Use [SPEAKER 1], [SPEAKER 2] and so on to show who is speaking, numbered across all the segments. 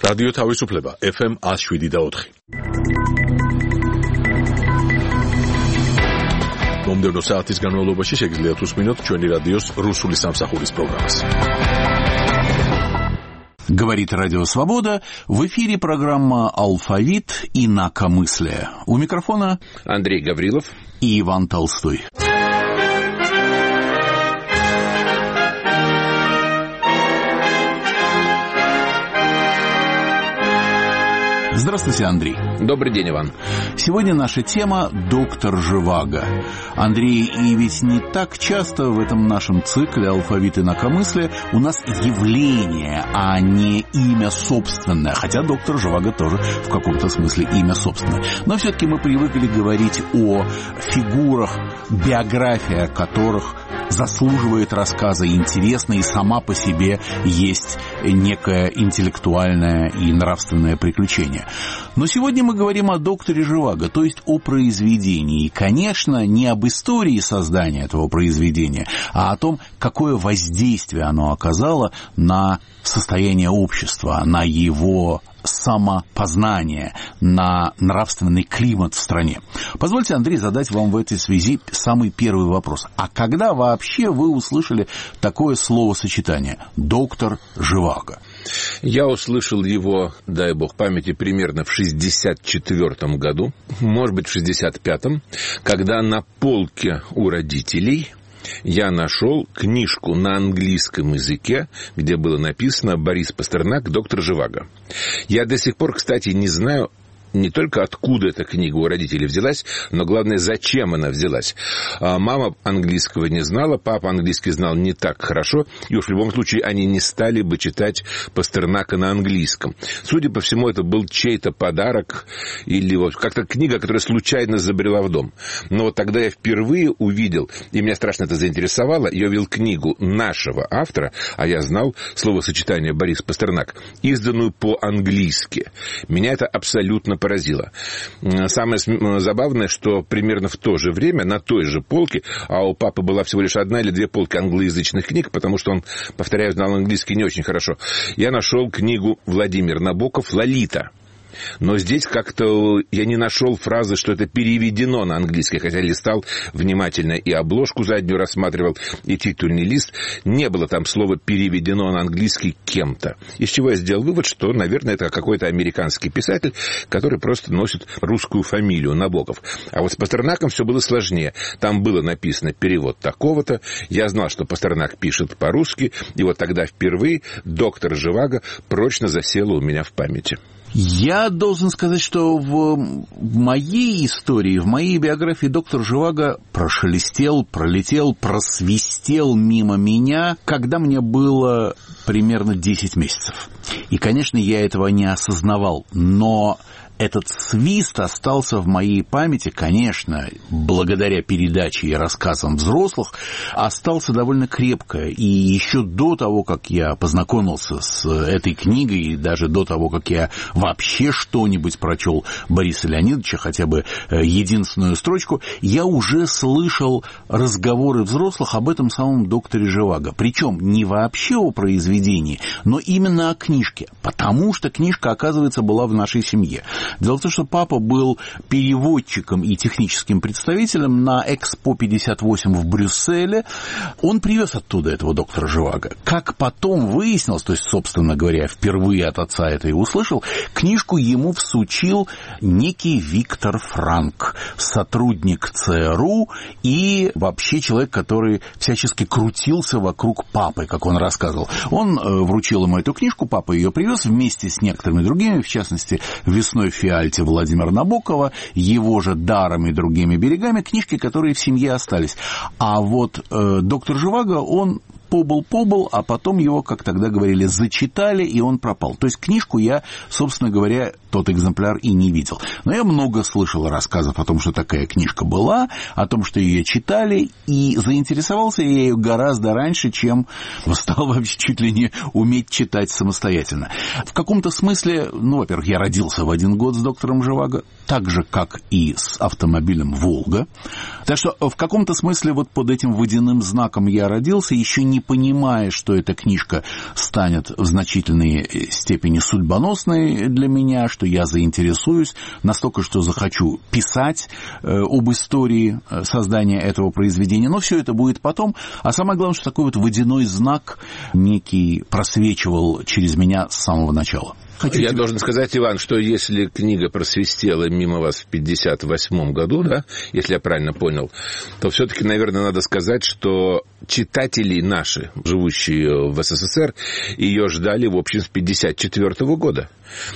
[SPEAKER 1] რადიო თავისუფლება FM 107.4. მომდევნო საათის განმავლობაში შეგიძლიათ უსმინოთ ჩვენი რადიოს რუსული სამსახურის პროგრამას.
[SPEAKER 2] Говорит Радио Свобода. В эфире программа «Алфавит. Инакомыслие». У микрофона
[SPEAKER 3] Андрей Гаврилов
[SPEAKER 2] и Иван Толстой. Здравствуйте, Андрей.
[SPEAKER 3] Добрый день, Иван.
[SPEAKER 2] Сегодня наша тема «Доктор Живаго». Андрей, и ведь не так часто в этом нашем цикле «Алфавит инакомыслия» у нас явление, а не имя собственное. Хотя доктор Живаго тоже в каком-то смысле имя собственное. Но все-таки мы привыкли говорить о фигурах, биография которых заслуживает рассказа, интересна и сама по себе есть некое интеллектуальное и нравственное приключение. Но сегодня мы говорим о докторе Живаго, то есть о произведении. И, конечно, не об истории создания этого произведения, а о том, какое воздействие оно оказало на состояние общества, на его самопознание, на нравственный климат в стране. Позвольте, Андрей, задать вам в этой связи самый первый вопрос. А когда вообще вы услышали такое словосочетание «доктор Живаго»?
[SPEAKER 3] Я услышал его, дай бог памяти, примерно в 1964 году, может быть, в 1965, когда на полке у родителей я нашел книжку на английском языке, где было написано «Борис Пастернак, доктор Живаго». Я до сих пор, кстати, не знаю не только откуда эта книга у родителей взялась, но главное, зачем она взялась. Мама английского не знала, папа английский знал не так хорошо, и уж в любом случае они не стали бы читать Пастернака на английском. Судя по всему, это был чей-то подарок или вот как-то книга, которая случайно забрела в дом. Но вот тогда я впервые увидел, и меня страшно это заинтересовало, я увидел книгу нашего автора, а я знал словосочетание «Борис Пастернак», изданную по-английски. Меня это абсолютно поразило. Самое забавное, что примерно в то же время на той же полке, а у папы была всего лишь одна или две полки англоязычных книг, потому что он, повторяю, знал английский не очень хорошо, я нашел книгу Владимир Набоков «Лолита». Но здесь как-то я не нашел фразы, что это переведено на английский, хотя листал внимательно и обложку заднюю рассматривал, и титульный лист. Не было там слова «переведено на английский кем-то». Из чего я сделал вывод, что, наверное, это какой-то американский писатель, который просто носит русскую фамилию Набоков. А вот с Пастернаком все было сложнее. Там было написано «перевод такого-то». Я знал, что Пастернак пишет по-русски, и вот тогда впервые «Доктор Живаго» прочно засела у меня в памяти.
[SPEAKER 2] Я должен сказать, что в моей истории, в моей биографии доктор Живаго прошелестел, пролетел, просвистел мимо меня, когда мне было примерно 10 месяцев. И, конечно, я этого не осознавал, но этот свист остался в моей памяти, конечно, благодаря передаче и рассказам взрослых, остался довольно крепко. И еще до того, как я познакомился с этой книгой, и даже до того, как я вообще что-нибудь прочел Бориса Леонидовича, хотя бы единственную строчку, я уже слышал разговоры взрослых об этом самом докторе Живаго. Причем не вообще о произведении, но именно о книжке, потому что книжка, оказывается, была в нашей семье. Дело в том, что папа был переводчиком и техническим представителем на Экспо-58 в Брюсселе. Он привез оттуда этого доктора Живаго. Как потом выяснилось, то есть, собственно говоря, впервые от отца это и услышал, книжку ему всучил некий Виктор Франк, сотрудник ЦРУ и вообще человек, который всячески крутился вокруг папы, как он рассказывал. Он вручил ему эту книжку, папа ее привез вместе с некоторыми другими, в частности, «Весной в Фиальте» Владимира Набокова, его же «Даром и другими берегами», книжки, которые в семье остались. А вот доктор Живаго, он побыл, а потом его, как тогда говорили, зачитали, и он пропал. То есть книжку я, собственно говоря, тот экземпляр и не видел. Но я много слышал рассказов о том, что такая книжка была, о том, что ее читали, и заинтересовался я ею гораздо раньше, чем стал вообще чуть ли не уметь читать самостоятельно. В каком-то смысле, во-первых, я родился в один год с доктором Живаго, так же, как и с автомобилем «Волга». Так что в каком-то смысле вот под этим водяным знаком я родился, еще не понимая, что эта книжка станет в значительной степени судьбоносной для меня, что я заинтересуюсь настолько, что захочу писать об истории создания этого произведения. Но все это будет потом. А самое главное, что такой вот водяной знак некий просвечивал через меня с самого начала.
[SPEAKER 3] Я должен сказать, Иван, что если книга просвистела мимо вас в 1958 году, да, если я правильно понял, то все-таки, наверное, надо сказать, что читатели наши, живущие в СССР, ее ждали, в общем, с 1954 года.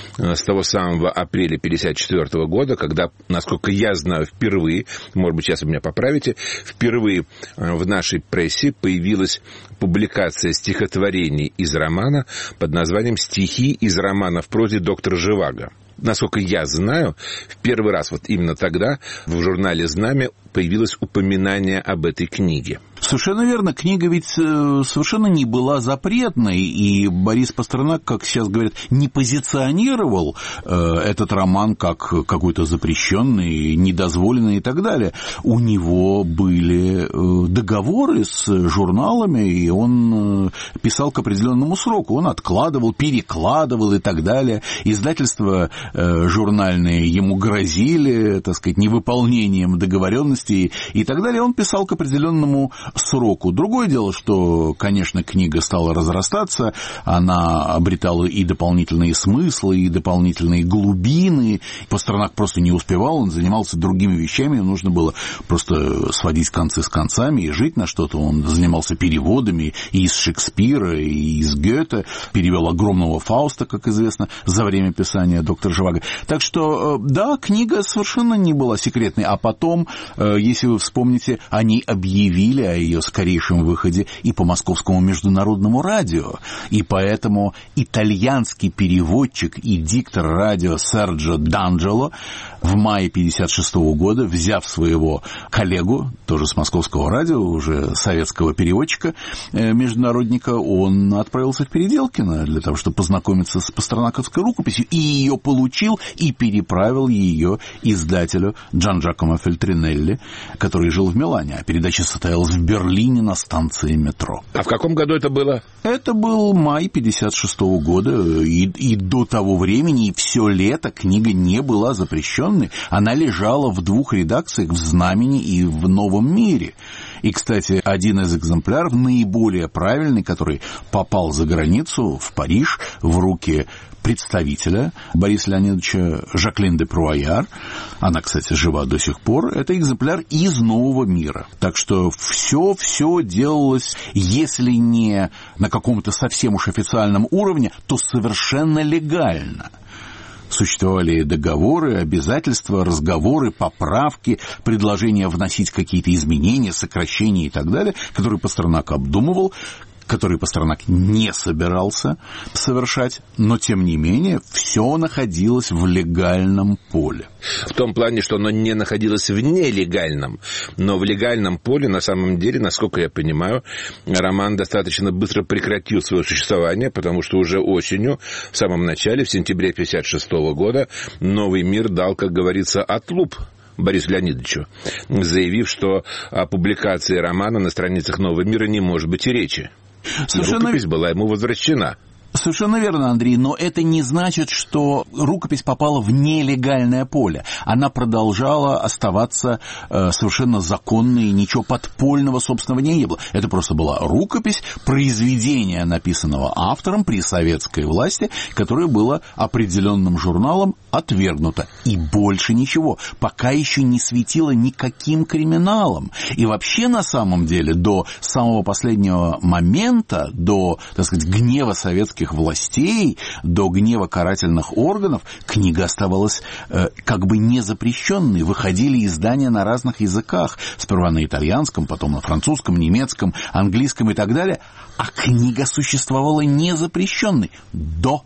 [SPEAKER 3] С того самого апреля 1954 года, когда, насколько я знаю, впервые, может быть, сейчас вы меня поправите, впервые в нашей прессе появилась публикация стихотворений из романа под названием «Стихи из романа в прозе доктора Живаго». Насколько я знаю, в первый раз вот именно тогда в журнале «Знамя» появилось упоминание об этой книге.
[SPEAKER 2] Совершенно верно. Книга ведь совершенно не была запретной, и Борис Пастернак, как сейчас говорят, не позиционировал этот роман как какой-то запрещенный, недозволенный и так далее. У него были договоры с журналами, и он писал к определенному сроку. Он откладывал, перекладывал и так далее. Издательства журнальные ему грозили, так сказать, невыполнением договоренностей и так далее. Он писал к определенному сроку. Другое дело, что, конечно, книга стала разрастаться, она обретала и дополнительные смыслы, и дополнительные глубины. Пастернак просто не успевал, он занимался другими вещами, ему нужно было просто сводить концы с концами и жить на что-то. Он занимался переводами и из Шекспира, и из Гёте, перевел огромного Фауста, как известно, за время писания доктора Живаго. Так что, да, книга совершенно не была секретной, а потом, если вы вспомните, они объявили о ее скорейшем выходе и по Московскому международному радио. И поэтому итальянский переводчик и диктор радио Серджо Д'Анджело в мае 1956 года, взяв своего коллегу, тоже с Московского радио, уже советского переводчика, международника, он отправился в Переделкино для того, чтобы познакомиться с пастернаковской рукописью, и ее получил, и переправил ее издателю Джан-Джакомо Фельтринелли, который жил в Милане, а передача состоялась в Берлине на станции метро.
[SPEAKER 3] А в каком году это было?
[SPEAKER 2] Это был май 1956 года, и до того времени, и все лето книга не была запрещенной. Она лежала в двух редакциях, в «Знамени» и в «Новом мире». И, кстати, один из экземпляров, наиболее правильный, который попал за границу, в Париж, в руки представителя Бориса Леонидовича Жаклин де Пруаяр. Она, кстати, жива до сих пор. Это экземпляр из «Нового мира». Так что все делалось, если не на каком-то совсем уж официальном уровне, то совершенно легально. Существовали договоры, обязательства, разговоры, поправки, предложения вносить какие-то изменения, сокращения и так далее, которые Пастернак обдумывал, который Пастернак не собирался совершать, но, тем не менее, все находилось в легальном поле.
[SPEAKER 3] В том плане, что оно не находилось в нелегальном, но в легальном поле, на самом деле, насколько я понимаю, роман достаточно быстро прекратил свое существование, потому что уже осенью, в самом начале, в сентябре 1956 года, «Новый мир» дал, как говорится, отлуп Борису Леонидовичу, заявив, что о публикации романа на страницах «Нового мира» не может быть и речи. Рукопись была ему возвращена.
[SPEAKER 2] Совершенно верно, Андрей, но это не значит, что рукопись попала в нелегальное поле. Она продолжала оставаться совершенно законной, и ничего подпольного, собственно, в ней не было. Это просто была рукопись, произведение, написанного автором при советской власти, которое было определенным журналом отвергнуто. И больше ничего. Пока еще не светило никаким криминалом. И вообще, на самом деле, до самого последнего момента, до, так сказать, гнева советских властей, до гнева карательных органов, книга оставалась как бы незапрещенной. Выходили издания на разных языках. Сперва на итальянском, потом на французском, немецком, английском и так далее. А книга существовала незапрещенной до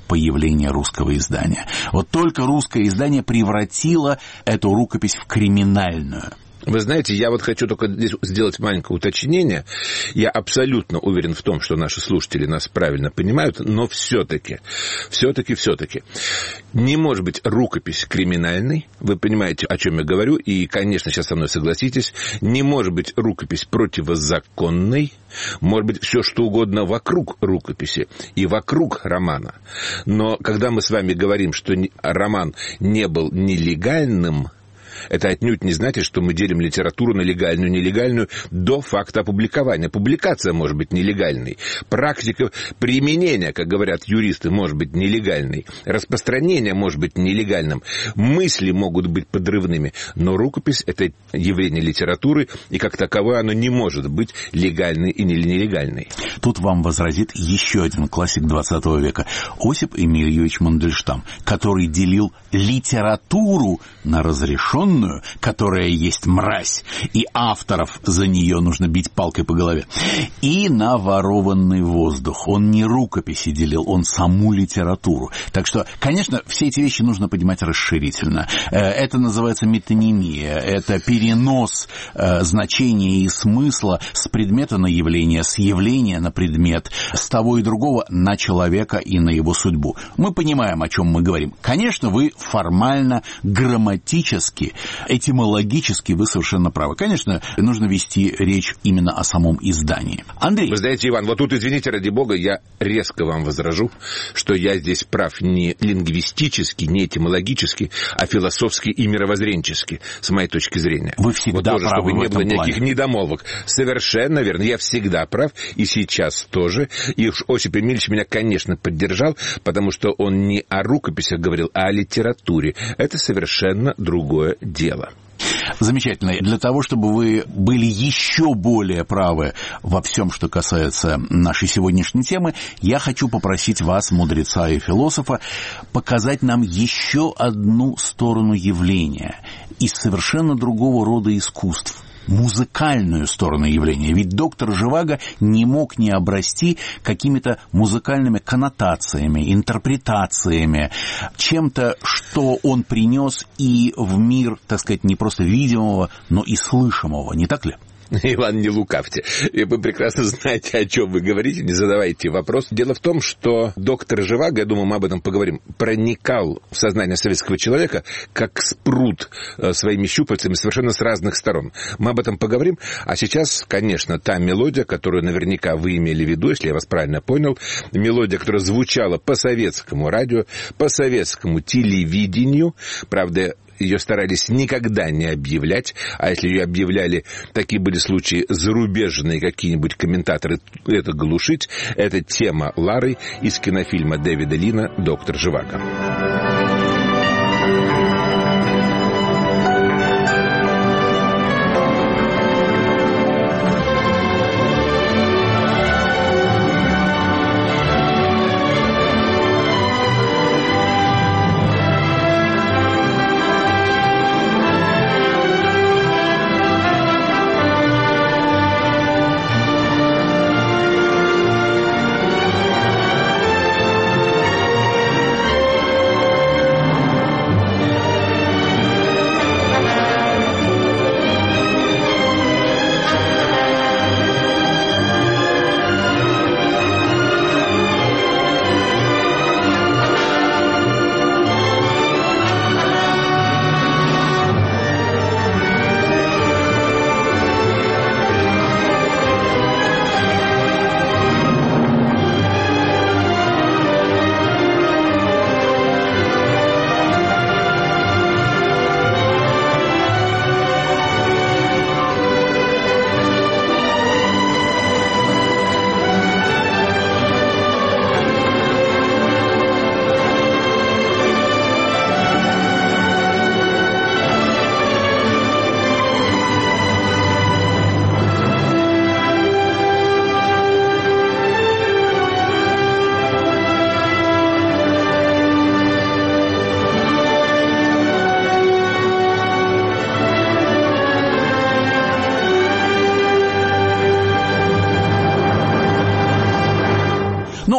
[SPEAKER 2] появления русского издания. Вот только русское издание превратило эту рукопись в криминальную.
[SPEAKER 3] Вы знаете, я вот хочу только здесь сделать маленькое уточнение. Я абсолютно уверен в том, что наши слушатели нас правильно понимают, но все-таки не может быть рукопись криминальной. Вы понимаете, о чем я говорю, и, конечно, сейчас со мной согласитесь. Не может быть рукопись противозаконной. Может быть все, что угодно вокруг рукописи и вокруг романа. Но когда мы с вами говорим, что роман не был нелегальным, это отнюдь не значит, что мы делим литературу на легальную и нелегальную до факта опубликования. Публикация может быть нелегальной. Практика применения, как говорят юристы, может быть нелегальной. Распространение может быть нелегальным. Мысли могут быть подрывными. Но рукопись – это явление литературы, и как таковое оно не может быть легальной и нелегальной.
[SPEAKER 2] Тут вам возразит еще один классик 20 века – Осип Эмильевич Мандельштам, который делил литературу на разрешенную, которая есть мразь, и авторов за нее нужно бить палкой по голове, и на ворованный воздух. Он не рукописи делил, он саму литературу. Так что, конечно, все эти вещи нужно понимать расширительно. Это называется метонимия, это перенос значения и смысла с предмета на явление, с явления на предмет, с того и другого на человека и на его судьбу. Мы понимаем, о чем мы говорим. Конечно, вы формально, грамматически, этимологически вы совершенно правы. Конечно, нужно вести речь именно о самом издании. Андрей.
[SPEAKER 3] Вы знаете, Иван, вот тут, извините, ради бога, я резко вам возражу, что я здесь прав не лингвистически, не этимологически, а философски и мировоззренчески, с моей точки зрения.
[SPEAKER 2] Вы всегда
[SPEAKER 3] вот тоже,
[SPEAKER 2] правы
[SPEAKER 3] чтобы
[SPEAKER 2] в
[SPEAKER 3] не было
[SPEAKER 2] этом
[SPEAKER 3] никаких
[SPEAKER 2] плане.
[SPEAKER 3] недомолвок. Совершенно верно. Я всегда прав, и сейчас тоже. И уж Осип Эмильевич меня, конечно, поддержал, потому что он не о рукописях говорил, а о литературе. Это совершенно другое дело.
[SPEAKER 2] Замечательно. Для того, чтобы вы были еще более правы во всем, что касается нашей сегодняшней темы, я хочу попросить вас, мудреца и философа, показать нам еще одну сторону явления из совершенно другого рода искусств. Музыкальную сторону явления. Ведь доктор Живаго не мог не обрасти какими-то музыкальными коннотациями, интерпретациями, чем-то, что он принес и в мир, так сказать, не просто видимого, но и слышимого. Не так ли?
[SPEAKER 3] Иван, не лукавьте. Вы прекрасно знаете, о чем вы говорите, не задавайте вопрос. Дело в том, что доктор Живаго, я думаю, мы об этом поговорим, проникал в сознание советского человека как спрут своими щупальцами совершенно с разных сторон. Мы об этом поговорим. А сейчас, конечно, та мелодия, которую наверняка вы имели в виду, если я вас правильно понял, мелодия, которая звучала по советскому радио, по советскому телевидению, правда, ее старались никогда не объявлять, а если ее объявляли, такие были случаи, зарубежные какие-нибудь комментаторы это глушить. Это тема Лары из кинофильма Дэвида Лина «Доктор Живаго».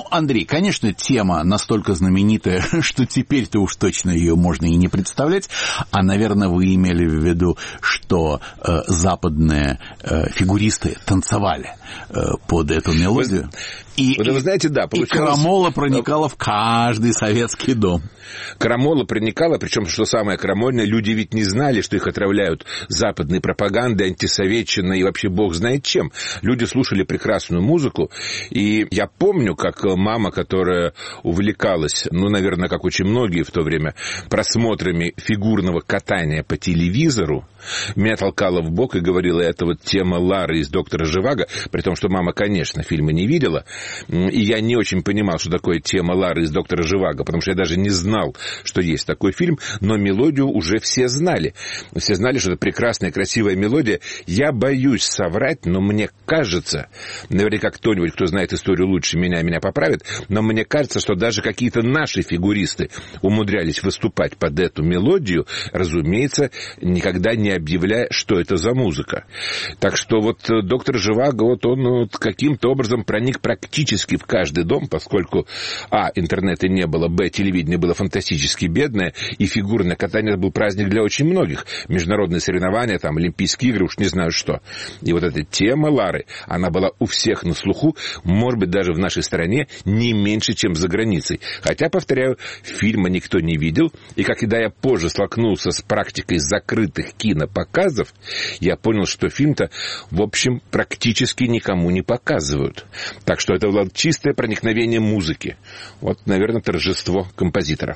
[SPEAKER 2] Ну, Андрей, конечно, тема настолько знаменитая, что теперь-то уж точно ее можно и не представлять. А, наверное, вы имели в виду, что западные фигуристы танцевали под эту мелодию.
[SPEAKER 3] Вы знаете, да,
[SPEAKER 2] получалось... И крамола проникала в каждый советский дом.
[SPEAKER 3] Крамола проникала, причем, что самое крамольное, люди ведь не знали, что их отравляют западной пропагандой, антисоветчиной и вообще бог знает чем. Люди слушали прекрасную музыку, и я помню, как мама, которая увлекалась, ну, наверное, как очень многие в то время, просмотрами фигурного катания по телевизору, меня толкала в бок и говорила, это вот тема Лары из «Доктора Живаго», при том, что мама, конечно, фильма не видела, и я не очень понимал, что такое тема Лары из «Доктора Живаго», потому что я даже не знал, что есть такой фильм, но мелодию уже все знали. Все знали, что это прекрасная, красивая мелодия. Я боюсь соврать, но мне кажется, наверняка кто-нибудь, кто знает историю лучше меня поправит, но мне кажется, что даже какие-то наши фигуристы умудрялись выступать под эту мелодию, разумеется, никогда не объявляя, что это за музыка. Так что вот «Доктор Живаго», вот он каким-то образом проник практически в каждый дом, поскольку, интернета не было, телевидение было фантастически бедное, и фигурное катание был праздник для очень многих. Международные соревнования, там, Олимпийские игры, уж не знаю что. И вот эта тема Лары, она была у всех на слуху, может быть, даже в нашей стране не меньше, чем за границей. Хотя, повторяю, фильма никто не видел, и когда я позже столкнулся с практикой закрытых кинопоказов, я понял, что фильм-то, в общем, практически никому не показывают. Так что это было чистое проникновение музыки. Вот, наверное, торжество композитора.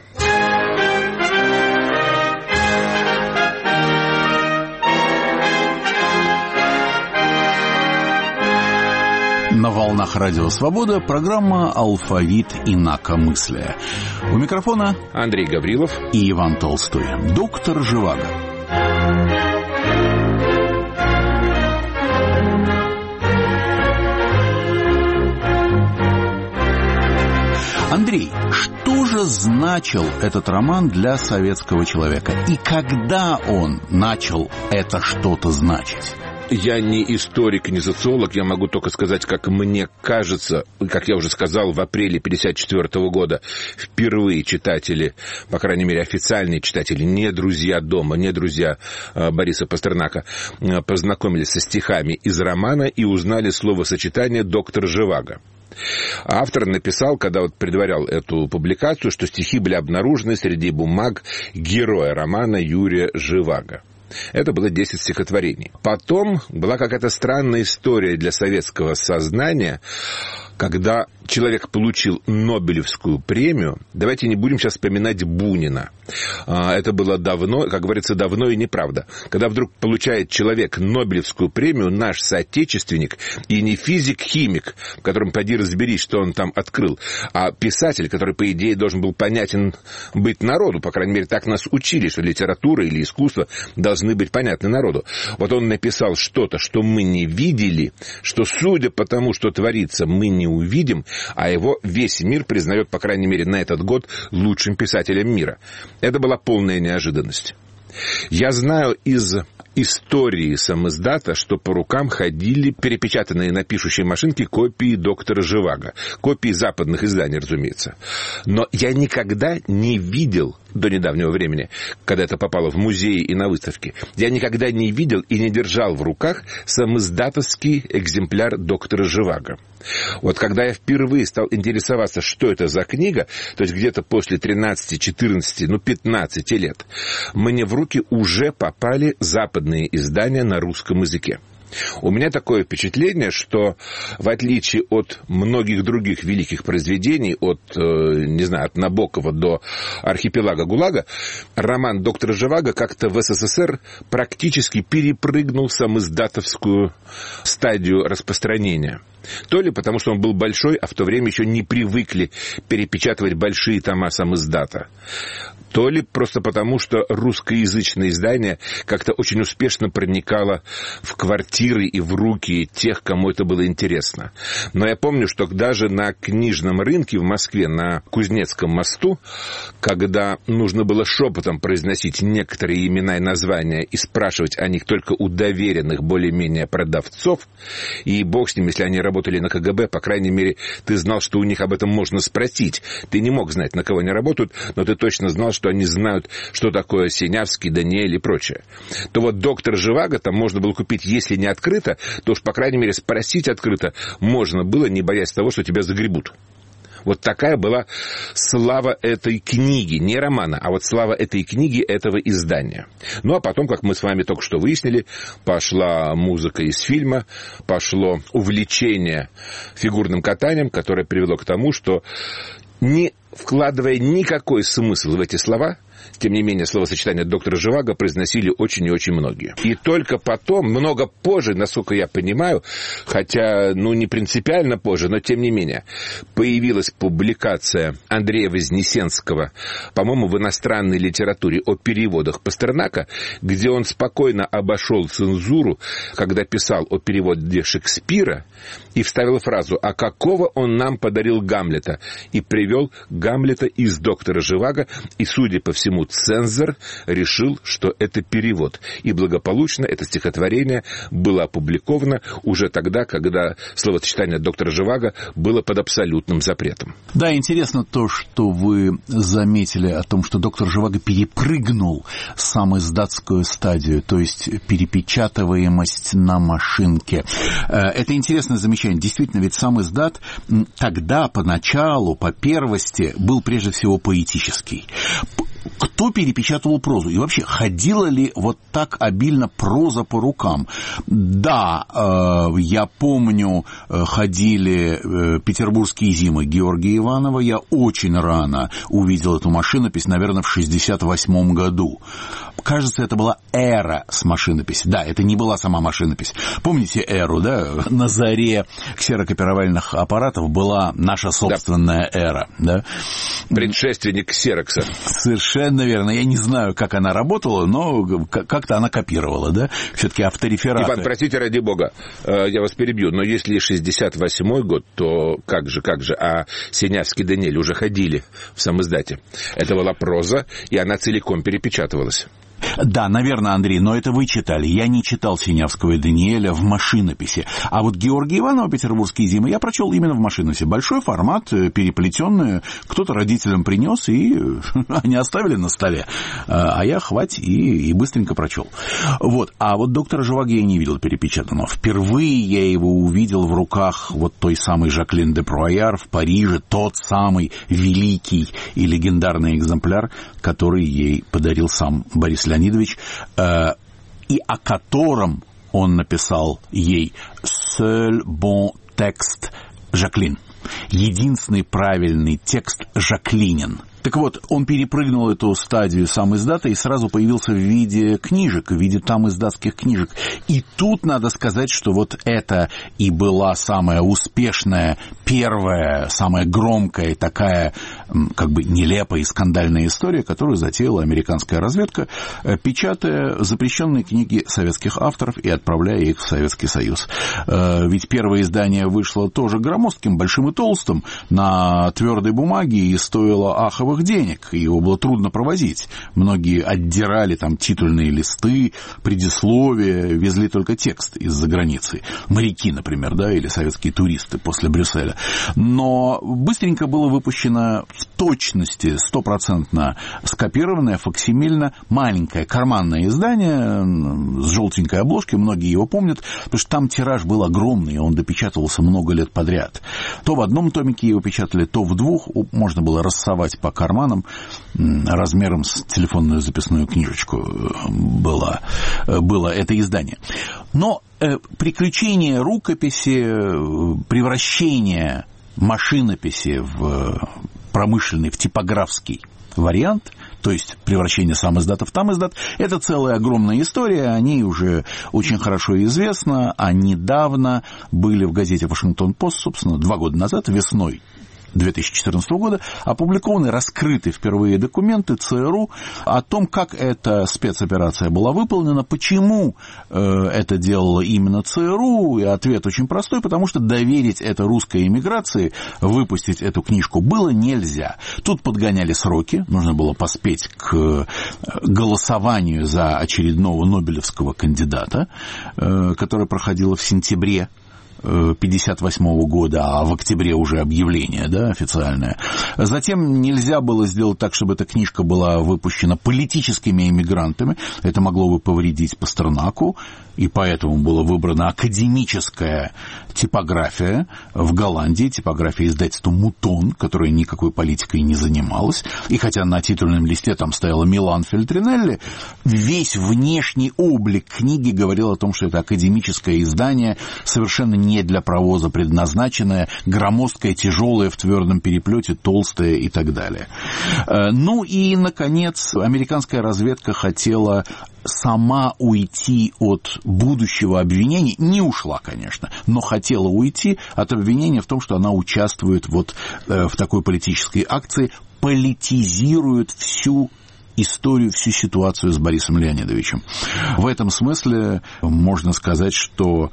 [SPEAKER 2] На волнах Радио Свобода программа «Алфавит инакомыслия». У микрофона
[SPEAKER 3] Андрей Гаврилов
[SPEAKER 2] и Иван Толстой. Доктор Живаго. Андрей, что же значил этот роман для советского человека? И когда он начал это что-то значить?
[SPEAKER 3] Я не историк, не социолог, я могу только сказать, как мне кажется, как я уже сказал, в апреле 1954 года впервые читатели, по крайней мере официальные читатели, не друзья дома, не друзья Бориса Пастернака, познакомились со стихами из романа и узнали словосочетание «Доктор Живаго». Автор написал, когда вот предварял эту публикацию, что стихи были обнаружены среди бумаг героя романа Юрия Живаго. Это было 10 стихотворений. Потом была какая-то странная история для советского сознания, когда человек получил Нобелевскую премию. Давайте не будем сейчас вспоминать Бунина. Это было давно, как говорится, давно и неправда. Когда вдруг получает человек Нобелевскую премию, наш соотечественник, и не физик-химик, в котором поди разберись, что он там открыл, а писатель, который, по идее, должен был понятен быть народу, по крайней мере, так нас учили, что литература или искусство должны быть понятны народу. Вот он написал что-то, что мы не видели, что, судя по тому, что творится, мы не увидим, а его весь мир признает, по крайней мере, на этот год лучшим писателем мира. Это была полная неожиданность. Я знаю из истории самиздата, что по рукам ходили перепечатанные на пишущей машинке копии «Доктора Живаго». Копии западных изданий, разумеется. Но я никогда не видел, до недавнего времени, когда это попало в музеи и на выставки, я никогда не видел и не держал в руках самиздатовский экземпляр «Доктора Живаго». Вот когда я впервые стал интересоваться, что это за книга, то есть где-то после 13, 14, 15 лет, мне в руки уже попали западные издания на русском языке. У меня такое впечатление, что в отличие от многих других великих произведений, от Набокова до «Архипелага ГУЛАГа», роман «Доктора Живаго» как-то в СССР практически перепрыгнул самиздатовскую стадию распространения. То ли потому, что он был большой, а в то время еще не привыкли перепечатывать большие тома самиздата. то ли просто потому, что русскоязычное издание как-то очень успешно проникало в квартиры и в руки тех, кому это было интересно. Но я помню, что даже на книжном рынке в Москве, на Кузнецком мосту, когда нужно было шепотом произносить некоторые имена и названия и спрашивать о них только у доверенных более-менее продавцов, и бог с ним, если они работали на КГБ, по крайней мере, ты знал, что у них об этом можно спросить. Ты не мог знать, на кого они работают, но ты точно знал, что они знают, что такое Синявский, Даниэль и прочее. То вот «Доктор Живаго» там можно было купить, если не открыто, то уж, по крайней мере, спросить открыто можно было, не боясь того, что тебя загребут. Вот такая была слава этой книги, не романа, а вот слава этой книги, этого издания. Ну, а потом, как мы с вами только что выяснили, пошла музыка из фильма, пошло увлечение фигурным катанием, которое привело к тому, что, не вкладывая никакой смысл в эти слова, тем не менее, словосочетание «доктора Живаго» произносили очень и очень многие. И только потом, много позже, насколько я понимаю, хотя, не принципиально позже, но тем не менее, появилась публикация Андрея Вознесенского, по-моему, в иностранной литературе о переводах Пастернака, где он спокойно обошел цензуру, когда писал о переводе Шекспира, и вставил фразу «А какого он нам подарил Гамлета?» и привел Гамлета из «Доктора Живаго», и, судя по всему, цензор решил, что это перевод. И благополучно это стихотворение было опубликовано уже тогда, когда словосочетание «Доктора Живаго» было под абсолютным запретом.
[SPEAKER 2] Да, интересно то, что вы заметили о том, что «Доктор Живаго» перепрыгнул самоиздатскую стадию, то есть перепечатываемость на машинке. Это интересное замечание. Действительно, ведь сам издат тогда, поначалу, по первости, был прежде всего поэтический. Кто перепечатывал прозу? И вообще, ходила ли вот так обильно проза по рукам? Да, я помню, ходили «Петербургские зимы» Георгия Иванова. Я очень рано увидел эту машинопись, наверное, в 1968 году. Кажется, это была эра с машинописью. Да, это не была сама машинопись. Помните эру, да? На заре ксерокопировальных аппаратов была наша собственная эра, да?
[SPEAKER 3] Предшественник ксерокса.
[SPEAKER 2] Совершенно верно. Я не знаю, как она работала, но как-то она копировала, да? Все-таки авторефераты.
[SPEAKER 3] Иван, простите, ради бога, я вас перебью, но если 68-й год, то как же, а Синявский, Даниэль уже ходили в самиздате. Это была проза, и она целиком перепечатывалась.
[SPEAKER 2] Да, наверное, Андрей, но это вы читали. Я не читал Синявского и Даниэля в машинописи. А вот Георгия Иванова «Петербургские зимы» я прочел именно в машинописи. Большой формат, переплетенный. Кто-то родителям принес, и они оставили на столе. А я хвать и быстренько прочел. Вот. А вот «Доктора Живаго» я не видел перепечатанного. Впервые я его увидел в руках вот той самой Жаклин де Пруаяр в Париже. Тот самый великий и легендарный экземпляр, который ей подарил сам Борис Леонидович, и о котором он написал ей «Seul bon texte Жаклин». Единственный правильный текст Жаклинин. Так вот, он перепрыгнул эту стадию самиздата и сразу появился в виде книжек, в виде там издатских книжек. И тут надо сказать, что вот это и была самая успешная, первая, самая громкая такая, как бы нелепая и скандальная история, которую затеяла американская разведка, печатая запрещенные книги советских авторов и отправляя их в Советский Союз. Ведь первое издание вышло тоже громоздким, большим и толстым, на твердой бумаге и стоило аховых денег, его было трудно провозить. Многие отдирали там титульные листы, предисловия, везли только текст из-за границы. Моряки, например, да, или советские туристы после Брюсселя. Но быстренько было выпущено в точности 100% скопированное, факсимильно, маленькое карманное издание с желтенькой обложкой, многие его помнят, потому что там тираж был огромный, он допечатывался много лет подряд. То в одном томике его печатали, то в двух, можно было рассовать по карманам, размером с телефонную записную книжечку было это издание. Но приключение рукописи, превращение машинописи в промышленный, в типографский вариант, то есть превращение самиздата в тамиздат, это целая огромная история, о ней уже очень хорошо известно, а недавно были в газете «Вашингтон-Пост», собственно, 2 года назад, весной 2014 года опубликованы, раскрыты впервые документы ЦРУ о том, как эта спецоперация была выполнена, почему это делала именно ЦРУ, и ответ очень простой, потому что доверить это русской эмиграции, выпустить эту книжку было нельзя. Тут подгоняли сроки, нужно было поспеть к голосованию за очередного нобелевского кандидата, которое проходило в сентябре 1958 года, а в октябре уже объявление, да, официальное. Затем нельзя было сделать так, чтобы эта книжка была выпущена политическими эмигрантами. Это могло бы повредить Пастернаку, и поэтому была выбрана академическая типография в Голландии, типография издательства «Мутон», которая никакой политикой не занималась. И хотя на титульном листе там стояла Милан Фельтринелли, весь внешний облик книги говорил о том, что это академическое издание, совершенно не для провоза предназначенное, громоздкое, тяжелое, в твердом переплете, толстое и так далее. Ну и, наконец, американская разведка хотела сама уйти от будущего обвинения, не ушла, конечно, но хотела уйти от обвинения в том, что она участвует вот в такой политической акции, политизирует всю историю, всю ситуацию с Борисом Леонидовичем. В этом смысле можно сказать, что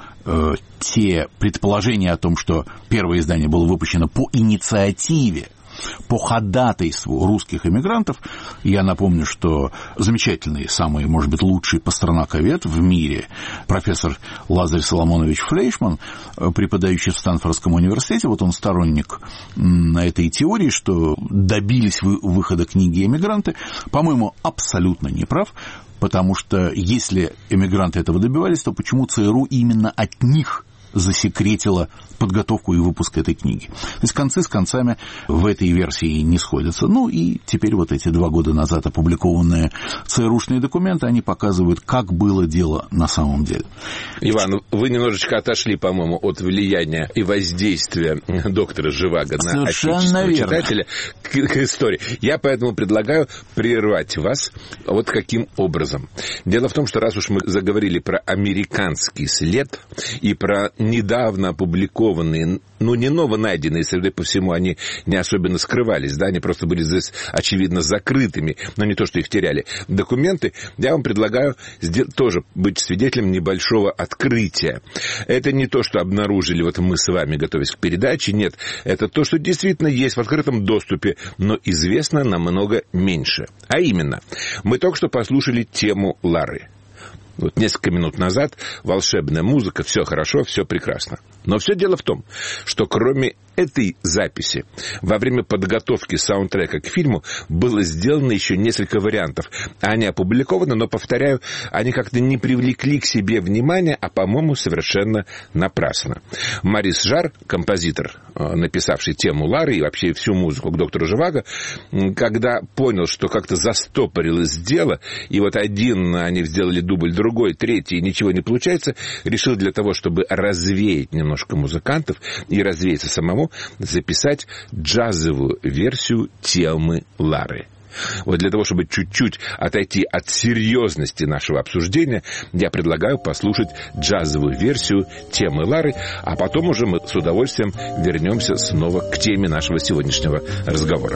[SPEAKER 2] те предположения о том, что первое издание было выпущено по инициативе, по ходатайству русских эмигрантов, я напомню, что замечательный, самый, может быть, лучший пастернаковед в мире, профессор Лазарь Соломонович Флейшман, преподающий в Стэнфордском университете, вот он сторонник этой теории, что добились выхода книги «Эмигранты», по-моему, абсолютно не прав, потому что если эмигранты этого добивались, то почему ЦРУ именно от них засекретила подготовку и выпуск этой книги. То есть концы с концами в этой версии не сходятся. Ну и теперь вот эти 2 года назад опубликованные ЦРУшные документы, они показывают, как было дело на самом деле.
[SPEAKER 3] Иван, вы немножечко отошли, по-моему, от влияния и воздействия доктора Живаго на отечественного читателя к истории. Я поэтому предлагаю прервать вас вот каким образом. Дело в том, что раз уж мы заговорили про американский след и про недавно опубликованные, ну, не новонайденные, судя по всему, они не особенно скрывались, да, они просто были здесь, очевидно, закрытыми, но не то, что их теряли, документы, я вам предлагаю тоже быть свидетелем небольшого открытия. Это не то, что обнаружили вот мы с вами, готовясь к передаче, нет, это то, что действительно есть в открытом доступе, но известно намного меньше. А именно, мы только что послушали тему Лары. Вот несколько минут назад волшебная музыка, все хорошо, все прекрасно. Но все дело в том, что кроме этой записи во время подготовки саундтрека к фильму было сделано еще несколько вариантов. Они опубликованы, но, повторяю, они как-то не привлекли к себе внимания, а, по-моему, совершенно напрасно. Морис Жар, композитор, написавший тему Лары и вообще всю музыку к доктору Живаго, когда понял, что как-то застопорилось дело, и вот один они сделали дубль, другой, третий, и ничего не получается, решил для того, чтобы развеять немножко музыкантов и развеяться самому, записать джазовую версию темы Лары. Вот для того, чтобы чуть-чуть отойти от серьезности нашего обсуждения, я предлагаю послушать джазовую версию темы Лары, а потом уже мы с удовольствием вернемся снова к теме нашего сегодняшнего разговора.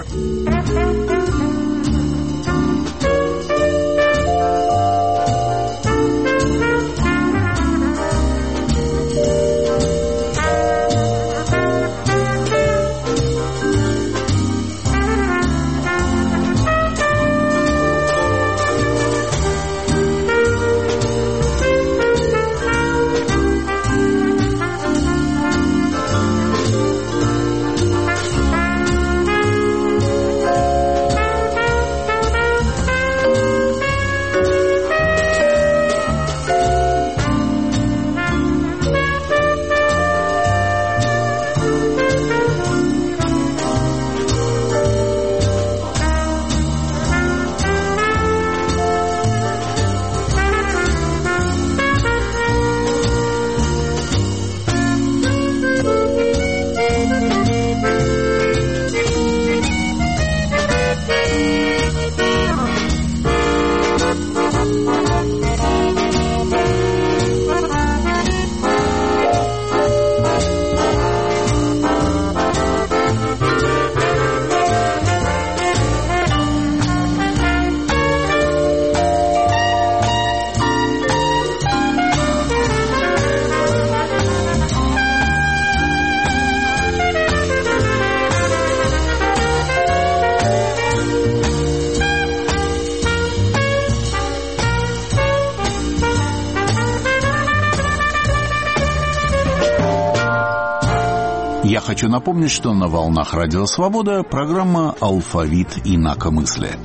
[SPEAKER 2] Я хочу напомнить, что на волнах Радио Свобода программа «Алфавит инакомыслия».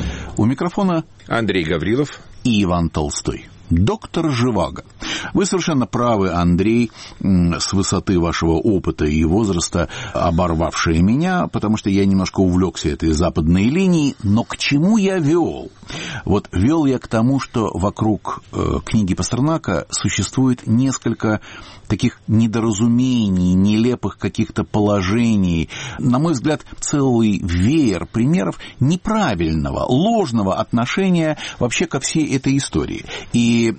[SPEAKER 2] У микрофона
[SPEAKER 3] Андрей Гаврилов
[SPEAKER 2] и Иван Толстой. Доктор Живаго. Вы совершенно правы, Андрей, с высоты вашего опыта и возраста, оборвавшие меня, потому что я немножко увлекся этой западной линией. Но к чему я вел? Вот вел я к тому, что вокруг книги Пастернака существует несколько таких недоразумений, нелепых каких-то положений. На мой взгляд, целый веер примеров неправильного, ложного отношения вообще ко всей этой истории. И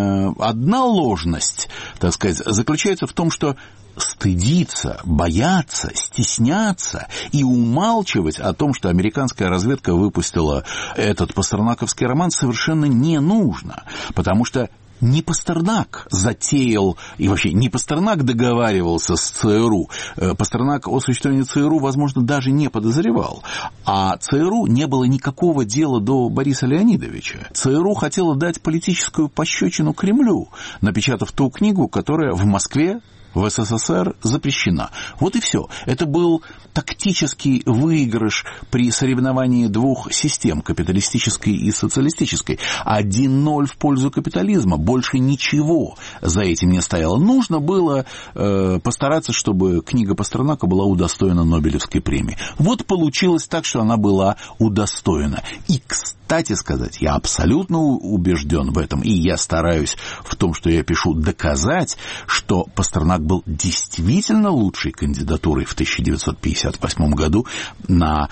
[SPEAKER 2] одна ложность, так сказать, заключается в том, что стыдиться, бояться, стесняться и умалчивать о том, что американская разведка выпустила этот пастернаковский роман, совершенно не нужно, потому что не Пастернак затеял, и вообще не Пастернак договаривался с ЦРУ. Пастернак о существовании ЦРУ, возможно, даже не подозревал. А ЦРУ не было никакого дела до Бориса Леонидовича. ЦРУ хотела дать политическую пощечину Кремлю, напечатав ту книгу, которая в Москве, в СССР запрещена. Вот и все. Это был тактический выигрыш при соревновании двух систем, капиталистической и социалистической. 1-0 в пользу капитализма. Больше ничего за этим не стояло. Нужно было постараться, чтобы книга Пастернака была удостоена Нобелевской премии. Вот получилось так, что она была удостоена. И, кстати сказать, я абсолютно убежден в этом, и я стараюсь в том, что я пишу, доказать, что Пастернак был действительно лучшей кандидатурой в 1958 году на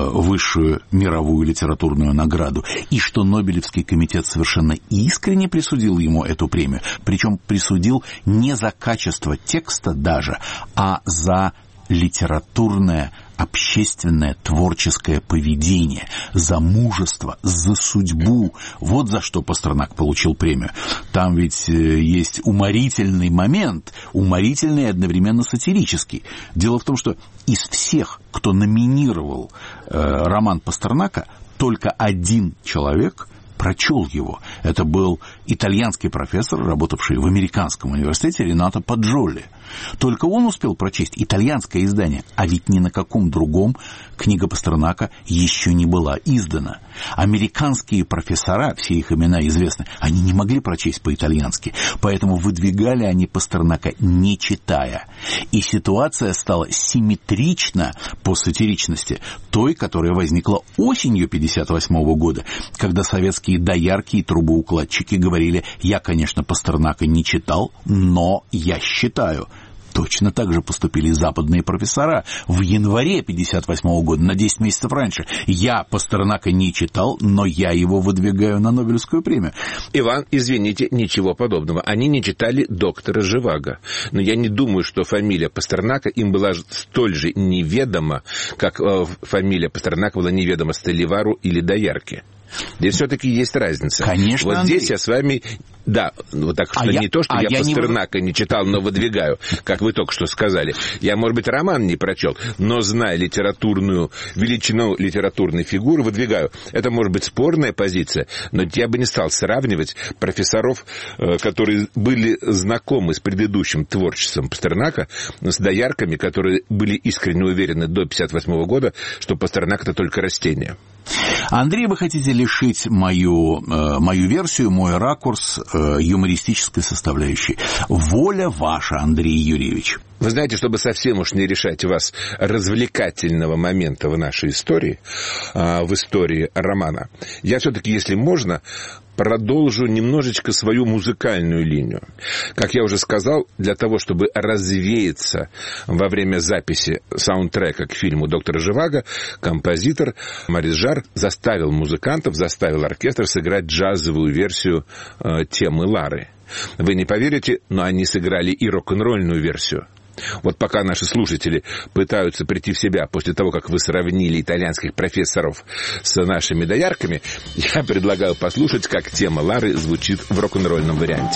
[SPEAKER 2] высшую мировую литературную награду, и что Нобелевский комитет совершенно искренне присудил ему эту премию, причем присудил не за качество текста даже, а за литературное, общественное, творческое поведение, за мужество, за судьбу. Вот за что Пастернак получил премию. Там ведь есть уморительный момент, уморительный и одновременно сатирический. Дело в том, что из всех, кто номинировал роман Пастернака, только один человек прочел его. Это был итальянский профессор, работавший в американском университете, Ренато Паджоли. Только он успел прочесть итальянское издание, а ведь ни на каком другом книга Пастернака еще не была издана. Американские профессора, все их имена известны, они не могли прочесть по-итальянски, поэтому выдвигали они Пастернака, не читая. И ситуация стала симметрична по сатиричности той, которая возникла осенью 1958 года, когда советские доярки и трубоукладчики говорили: «Я, конечно, Пастернака не читал, но я считаю». Точно так же поступили западные профессора в январе 1958 года, на 10 месяцев раньше. Я Пастернака не читал, но я его выдвигаю на Нобелевскую премию.
[SPEAKER 3] Иван, извините, ничего подобного. Они не читали доктора Живаго. Но я не думаю, что фамилия Пастернака им была столь же неведома, как фамилия Пастернака была неведома Столивару или доярке. Здесь все-таки есть разница.
[SPEAKER 2] Конечно,
[SPEAKER 3] вот
[SPEAKER 2] Андрей.
[SPEAKER 3] здесь я с вами... Да, вот так что не то, что я Пастернака не читал, но выдвигаю, как вы только что сказали. Я, может быть, роман не прочел, но, зная литературную величину литературной фигуры, выдвигаю. Это, может быть, спорная позиция, но я бы не стал сравнивать профессоров, которые были знакомы с предыдущим творчеством Пастернака, с доярками, которые были искренне уверены до 1958 года, что Пастернак — это только растение.
[SPEAKER 2] Андрей, вы хотите лишить мою версию, мой ракурс юмористической составляющей. Воля ваша, Андрей Юрьевич.
[SPEAKER 3] Вы знаете, чтобы совсем уж не решать вас развлекательного момента в нашей истории, в истории романа, я все-таки, если можно, продолжу немножечко свою музыкальную линию. Как я уже сказал, для того, чтобы развеяться во время записи саундтрека к фильму «Доктор Живаго», композитор Морис Жарр заставил музыкантов, заставил оркестр сыграть джазовую версию темы Лары. Вы не поверите, но они сыграли и рок-н-ролльную версию. Вот пока наши слушатели пытаются прийти в себя после того, как вы сравнили итальянских профессоров с нашими доярками, я предлагаю послушать, как тема Лары звучит в рок-н-ролльном варианте.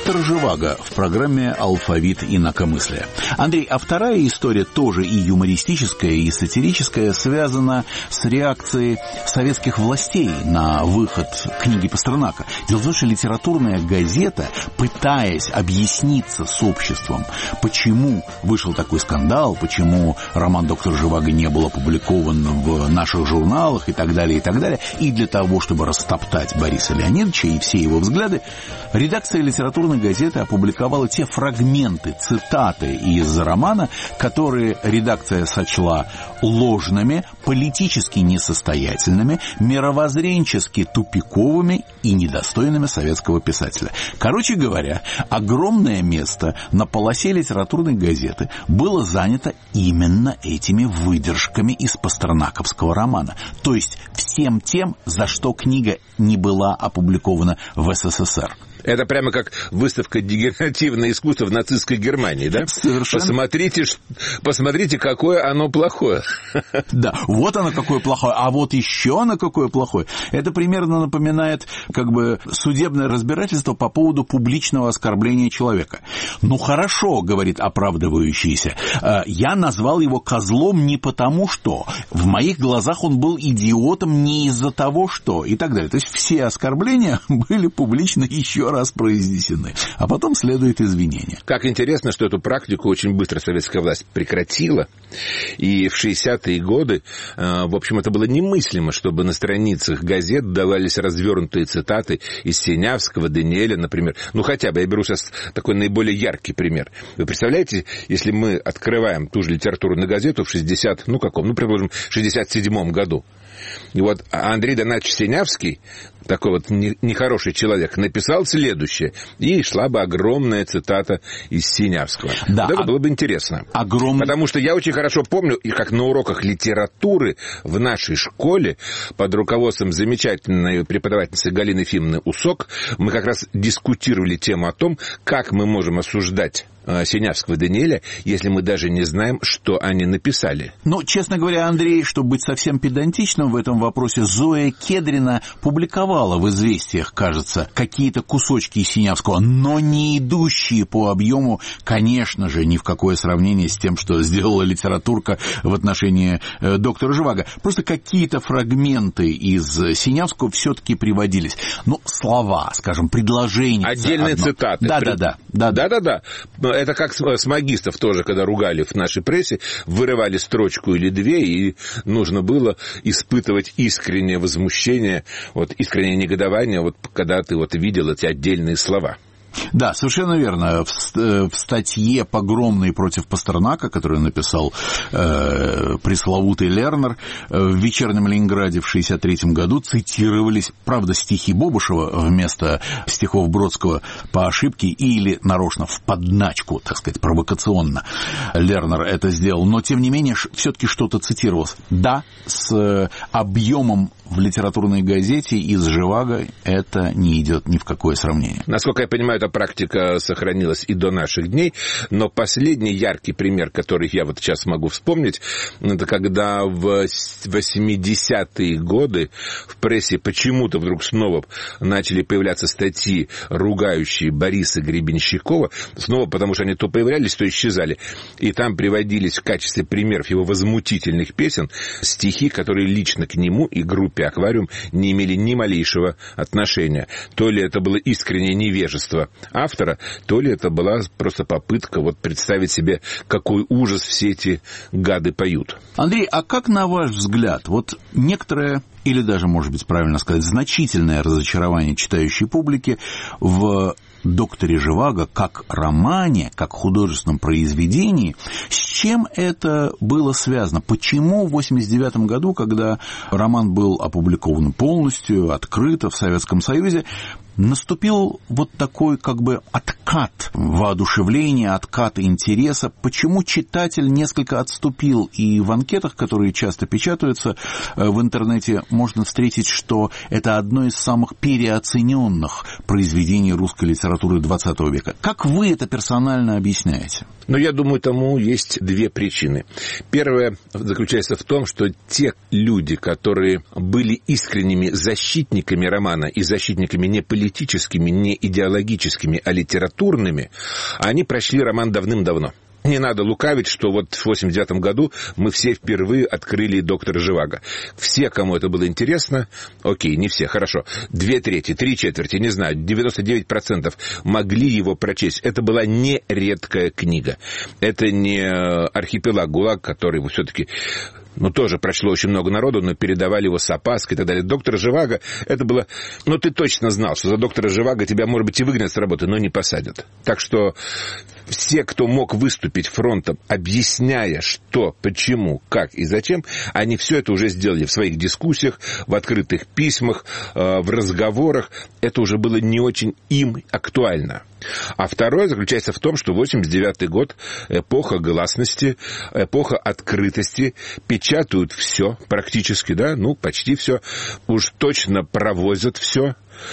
[SPEAKER 2] Доктор Живаго в программе «Алфавит инакомыслия». Андрей, а вторая история, тоже и юмористическая, и сатирическая, связана с реакцией советских властей на выход книги Пастернака. Дело в том, что литературная газета, пытаясь объясниться с обществом, почему вышел такой скандал, почему роман «Доктор Живаго» не был опубликован в наших журналах и так далее, и для того, чтобы растоптать Бориса Леонидовича и все его взгляды, редакция литературной газеты опубликовала те фрагменты, цитаты из романа, которые редакция сочла ложными, политически несостоятельными, мировоззренчески тупиковыми и недостойными советского писателя. Короче говоря, огромное место на полосе литературной газеты было занято именно этими выдержками из пастернаковского романа. То есть всем тем, за что книга не была опубликована в СССР.
[SPEAKER 3] Это прямо как выставка «Дегенеративное искусство» в нацистской Германии, да?
[SPEAKER 2] Совершенно.
[SPEAKER 3] Посмотрите, какое оно плохое.
[SPEAKER 2] Да, вот оно какое плохое, а вот еще оно какое плохое. Это примерно напоминает как бы судебное разбирательство по поводу публичного оскорбления человека. Ну хорошо, говорит оправдывающийся, я назвал его козлом не потому что. В моих глазах он был идиотом не из-за того что. И так далее. То есть все оскорбления были публично еще раз произнесены, а потом следует извинение.
[SPEAKER 3] Как интересно, что эту практику очень быстро советская власть прекратила, и в 60-е годы, в общем, это было немыслимо, чтобы на страницах газет давались развернутые цитаты из Синявского, Даниэля, например. Ну, хотя бы, я беру сейчас такой наиболее яркий пример. Вы представляете, если мы открываем ту же литературную газету в 67-м году, и вот Андрей Донатович Синявский, такой вот нехороший человек, написал следующее, и шла бы огромная цитата из Синявского. Да, вот это было бы интересно. Потому что я очень хорошо помню, и как на уроках литературы в нашей школе под руководством замечательной преподавательницы Галины Ефимовны Усок мы как раз дискутировали тему о том, как мы можем осуждать Синявского и Даниэля, если мы даже не знаем, что они написали.
[SPEAKER 2] Ну, честно говоря, Андрей, чтобы быть совсем педантичным в этом вопросе, Зоя Кедрина публиковала в «Известиях», кажется, какие-то кусочки из Синявского, но не идущие по объему, конечно же, ни в какое сравнение с тем, что сделала литературка в отношении доктора Живаго. Просто какие-то фрагменты из Синявского все-таки приводились. Ну, слова, скажем, предложения.
[SPEAKER 3] Отдельные цитаты. Да. Это как с магистов тоже, когда ругали в нашей прессе, вырывали строчку или две, и нужно было испытывать искреннее возмущение, вот, искреннее негодование, вот, когда ты вот видел эти отдельные слова.
[SPEAKER 2] Да, совершенно верно. В статье погромной против Пастернака, которую написал пресловутый Лернер, в «Вечернем Ленинграде» в 1963 году цитировались, правда, стихи Бобышева вместо стихов Бродского по ошибке или нарочно в подначку, так сказать, провокационно. Лернер это сделал, но, тем не менее, все-таки что-то цитировалось. Да, с объемом в литературной газете из Живаго это не идет ни в какое сравнение.
[SPEAKER 3] Насколько я понимаю, эта практика сохранилась и до наших дней, но последний яркий пример, который я вот сейчас могу вспомнить, это когда в 80-е годы в прессе почему-то вдруг снова начали появляться статьи, ругающие Бориса Гребенщикова, снова потому что они то появлялись, то исчезали. И там приводились в качестве примеров его возмутительных песен стихи, которые лично к нему и группе «Аквариум» не имели ни малейшего отношения. То ли это было искреннее невежество автора, то ли это была просто попытка вот представить себе, какой ужас все эти гады поют.
[SPEAKER 2] Андрей, а как, на ваш взгляд, вот некоторое, или даже, может быть, правильно сказать, значительное разочарование читающей публики в «Докторе Живаго» как романе, как художественном произведении, с чем это было связано? Почему в 1989 году, когда роман был опубликован полностью, открыто в Советском Союзе, наступил вот такой как бы откат воодушевления, откат интереса? Почему читатель несколько отступил? И в анкетах, которые часто печатаются в интернете, можно встретить, что это одно из самых переоцененных произведений русской литературы XX века. Как вы это персонально объясняете?
[SPEAKER 3] Ну, я думаю, тому есть две причины. Первая заключается в том, что те люди, которые были искренними защитниками романа и защитниками не политических, политическими, не идеологическими, а литературными, они прочли роман давным-давно. Не надо лукавить, что вот в 1989 году мы все впервые открыли «Доктора Живаго». Все, кому это было интересно, окей, не все, хорошо, 2/3, 3/4, не знаю, 99% могли его прочесть. Это была не редкая книга. Это не «Архипелаг ГУЛАГ», который все-таки... тоже прочло очень много народу, но передавали его с опаской и так далее. «Доктора Живаго» это было... ты точно знал, что за «Доктора Живаго» тебя, может быть, и выгонят с работы, но не посадят. Так что все, кто мог выступить фронтом, объясняя, что, почему, как и зачем, они все это уже сделали в своих дискуссиях, в открытых письмах, в разговорах. Это уже было не очень им актуально. А второе заключается в том, что 1989 год, эпоха гласности, эпоха открытости, печатают все практически, да, почти все, уж точно провозят все.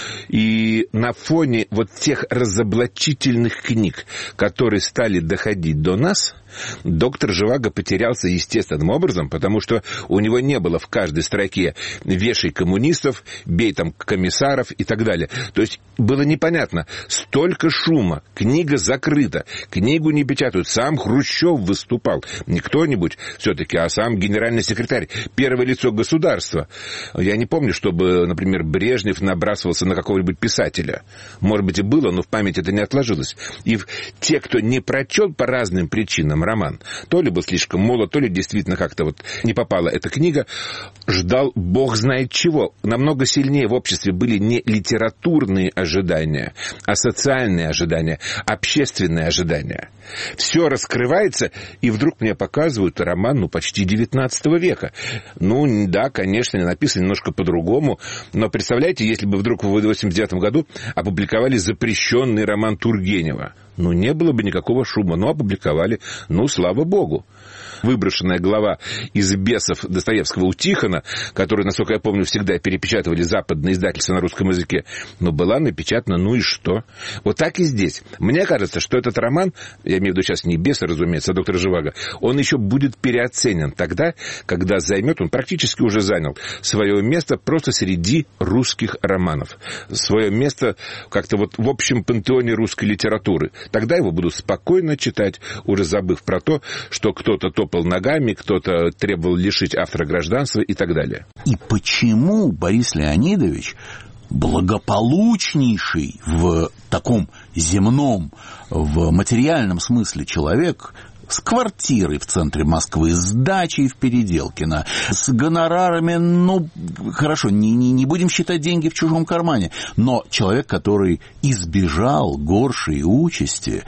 [SPEAKER 3] И на фоне вот тех разоблачительных книг, которые стали доходить до нас, доктор Живаго потерялся естественным образом, потому что у него не было в каждой строке «вешай коммунистов», «бей там комиссаров» и так далее. То есть было непонятно. Столько шума, книга закрыта, книгу не печатают. Сам Хрущев выступал. Не кто-нибудь все-таки, а сам генеральный секретарь, первое лицо государства. Я не помню, чтобы, например, Брежнев набрасывался на какого-нибудь писателя. Может быть, и было, но в памяти это не отложилось. И те, кто не прочел по разным причинам роман, то ли был слишком молод, то ли действительно как-то не попала эта книга, ждал бог знает чего. Намного сильнее в обществе были не литературные ожидания, а социальные ожидания, общественные ожидания. Все раскрывается, и вдруг мне показывают роман, почти 19 века. Да, конечно, написан немножко по-другому, но представляете, если бы вдруг в 1989 году опубликовали запрещенный роман Тургенева, не было бы никакого шума, но опубликовали, слава богу. Выброшенная глава из «Бесов» Достоевского у Тихона, которую, насколько я помню, всегда перепечатывали западные издательства на русском языке, но была напечатана, и что? Вот так и здесь. Мне кажется, что этот роман, я имею в виду сейчас не «Бесы», разумеется, а «Доктора Живаго», он еще будет переоценен тогда, когда займет, он практически уже занял свое место просто среди русских романов. Свое место как-то в общем пантеоне русской литературы. Тогда его будут спокойно читать, уже забыв про то, что кто-то топал ногами, кто-то требовал лишить автора гражданства и так далее.
[SPEAKER 2] И почему Борис Леонидович, благополучнейший в таком земном, в материальном смысле человек, с квартирой в центре Москвы, с дачей в Переделкино, с гонорарами, хорошо, не будем считать деньги в чужом кармане, но человек, который избежал горшей участи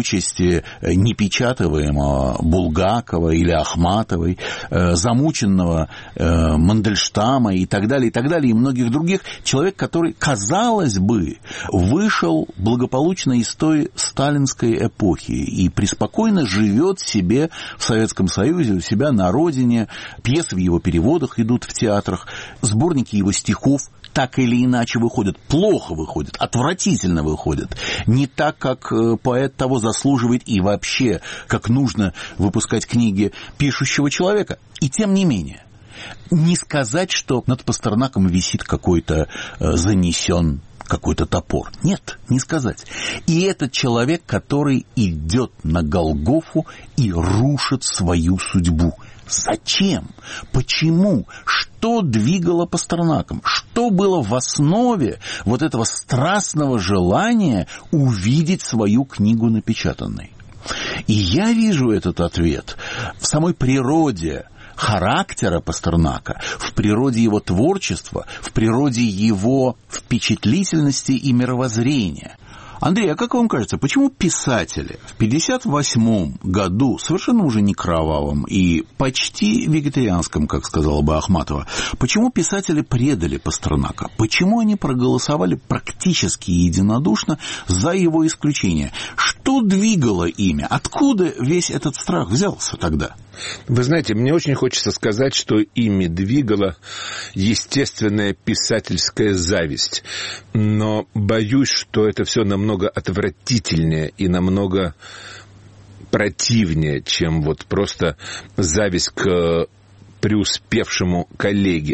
[SPEAKER 2] непечатываемого Булгакова или Ахматовой, замученного Мандельштама и так далее, и многих других, человек, который, казалось бы, вышел благополучно из той сталинской эпохи и преспокойно живет себе в Советском Союзе, у себя на родине, пьесы в его переводах идут в театрах, сборники его стихов так или иначе выходят, плохо выходят, отвратительно выходят, не так, как поэт того заслуживает и вообще, как нужно выпускать книги пишущего человека. И тем не менее, не сказать, что над Пастернаком висит какой-то занесен какой-то топор. Нет, не сказать. И этот человек, который идет на Голгофу и рушит свою судьбу. Зачем? Почему? Что двигало Пастернаком? Что было в основе этого страстного желания увидеть свою книгу напечатанной? И я вижу этот ответ в самой природе характера Пастернака, в природе его творчества, в природе его впечатлительности и мировоззрения. Андрей, а как вам кажется, почему писатели в 1958 году, совершенно уже не кровавом и почти вегетарианском, как сказала бы Ахматова, почему писатели предали Пастернака? Почему они проголосовали практически единодушно за его исключение? Что двигало ими? Откуда весь этот страх взялся тогда?
[SPEAKER 3] Вы знаете, мне очень хочется сказать, что ими двигала естественная писательская зависть. Но боюсь, что это все намного отвратительнее и намного противнее, чем просто зависть к преуспевшему коллеге.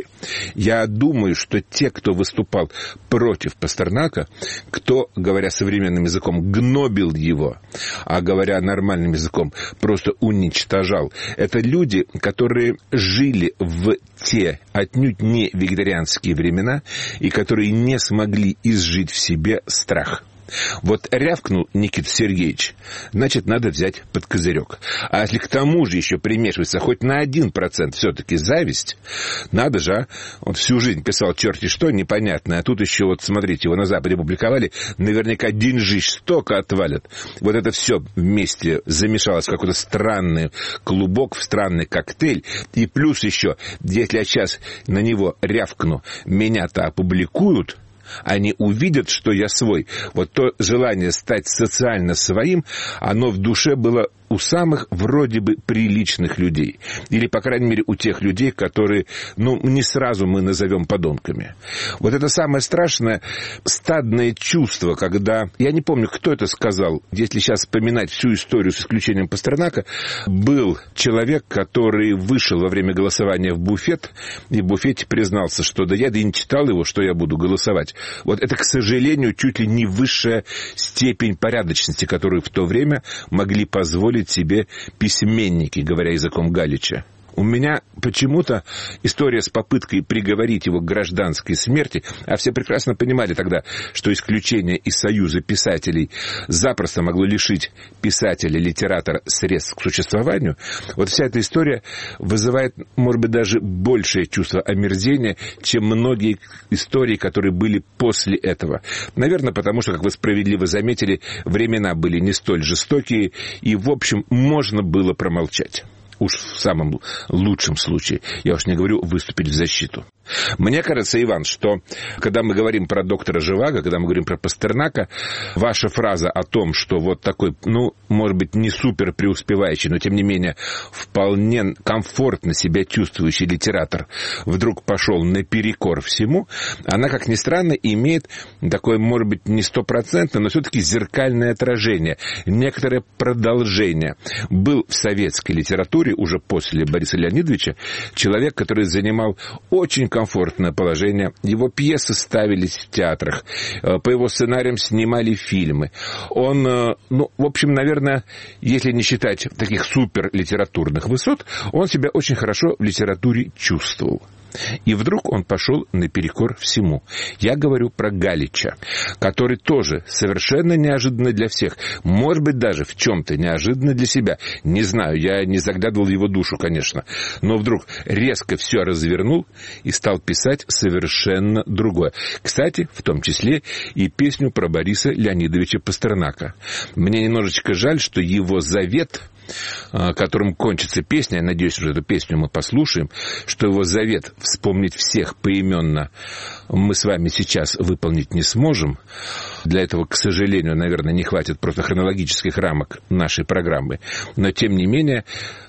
[SPEAKER 3] Я думаю, что те, кто выступал против Пастернака, кто, говоря современным языком, гнобил его, а говоря нормальным языком, просто уничтожал, это люди, которые жили в те отнюдь не вегетарианские времена и которые не смогли изжить в себе страх. Вот рявкнул Никита Сергеевич, значит, надо взять под козырек. А если к тому же еще примешивается хоть на 1% все-таки зависть, надо же, а? Он всю жизнь писал черти что, непонятное, а тут еще, вот смотрите, его на Западе публиковали, наверняка деньжищ столько отвалят. Вот это все вместе замешалось в какой-то странный клубок, в странный коктейль. И плюс еще, если я сейчас на него рявкну, меня-то опубликуют, они увидят, что я свой. Вот то желание стать социально своим, оно в душе было у самых вроде бы приличных людей. Или, по крайней мере, у тех людей, которые, не сразу мы назовем подонками. Вот это самое страшное стадное чувство, когда... Я не помню, кто это сказал. Если сейчас вспоминать всю историю с исключением Пастернака, был человек, который вышел во время голосования в буфет, и в буфете признался, что да я не читал его, что я буду голосовать. Вот это, к сожалению, чуть ли не высшая степень порядочности, которую в то время могли позволить себе письменники, говоря языком Галича. У меня почему-то история с попыткой приговорить его к гражданской смерти, а все прекрасно понимали тогда, что исключение из Союза писателей запросто могло лишить писателя, литератора средств к существованию. Вот вся эта история вызывает, может быть, даже большее чувство омерзения, чем многие истории, которые были после этого. Наверное, потому что, как вы справедливо заметили, времена были не столь жестокие, и, в общем, можно было промолчать. Уж в самом лучшем случае. Я уж не говорю выступить в защиту. Мне кажется, Иван, что когда мы говорим про доктора Живаго, когда мы говорим про Пастернака, ваша фраза о том, что вот такой, может быть, не супер преуспевающий, но, тем не менее, вполне комфортно себя чувствующий литератор вдруг пошел наперекор всему, она, как ни странно, имеет такое, может быть, не 100%, но все-таки зеркальное отражение, некоторое продолжение. Был в советской литературе уже после Бориса Леонидовича человек, который занимал очень комфортное положение. Его пьесы ставились в театрах, по его сценариям снимали фильмы. Он, в общем, наверное, если не считать таких суперлитературных высот, он себя очень хорошо в литературе чувствовал. И вдруг он пошел наперекор всему. Я говорю про Галича, который тоже совершенно неожиданно для всех, может быть, даже в чем-то неожиданно для себя. Не знаю, я не заглядывал в его душу, конечно, но вдруг резко все развернул и стал писать совершенно другое. Кстати, в том числе и песню про Бориса Леонидовича Пастернака. Мне немножечко жаль, что его завет, которым кончится песня, я надеюсь, что эту песню мы послушаем, что его завет вспомнить всех поименно мы с вами сейчас выполнить не сможем. Для этого, к сожалению, наверное, не хватит просто хронологических рамок нашей программы. Но, тем не менее,